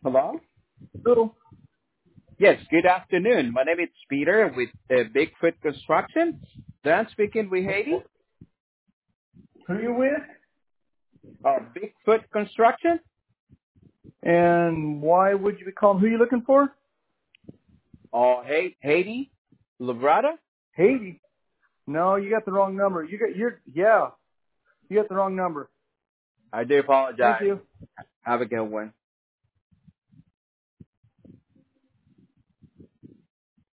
Hello? Hello. Yes, good afternoon. My name is Peter with Bigfoot Construction. Dan speaking with Haiti. Who are you with? Bigfoot Construction. And why would you be calling? Who are you looking for? Haiti, Labrada. Haiti. No, you got the wrong number. You got the wrong number. I do Thank apologize. you. Have a good one.